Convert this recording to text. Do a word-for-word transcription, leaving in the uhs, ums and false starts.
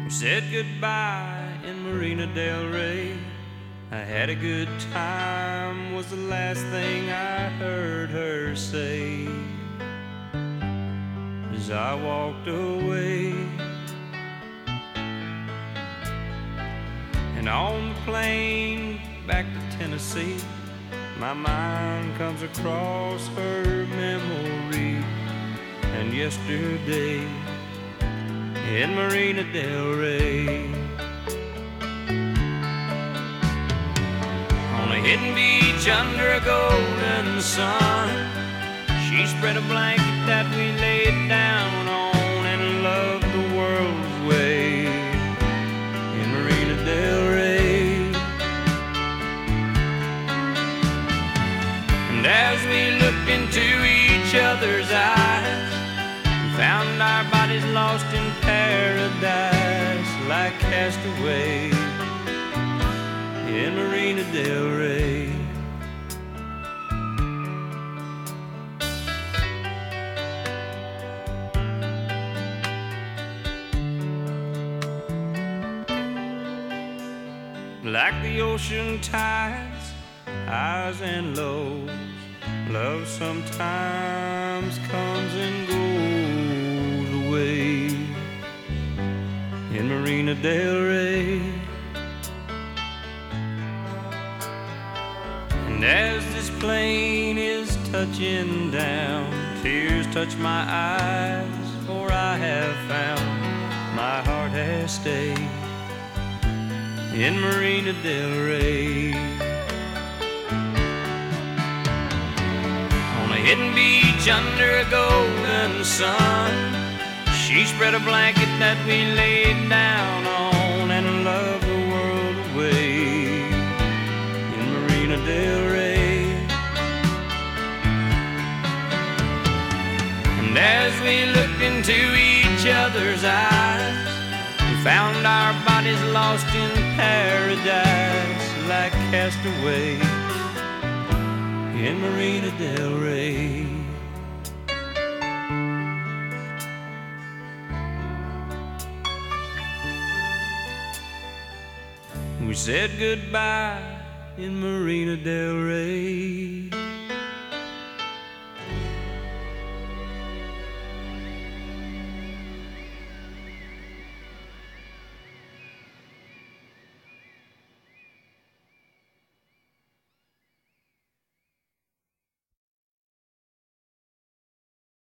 We said goodbye in Marina del Rey. I had a good time was the last thing I heard her say as I walked away. And on the plane back to Tennessee, my mind comes across her memory and yesterday in Marina del Rey. On a hidden beach under a golden sun, she spread a blanket that we laid down on and loved the world's way in Marina del Rey. And as we looked into each other's eyes, we found our bodies lost in paradise like castaways in Marina del Rey. Like the ocean tides, highs and lows, love sometimes comes and goes away in Marina del Rey. And as this plane is touching down, tears touch my eyes, for I have found my heart has stayed in Marina del Rey. On a hidden beach under a golden sun, she spread a blanket that we laid down on and loved the world away in Marina del Rey. And as we looked into each other's eyes, we found our bodies lost in paradise like castaways in Marina del Rey. We said goodbye in Marina del Rey.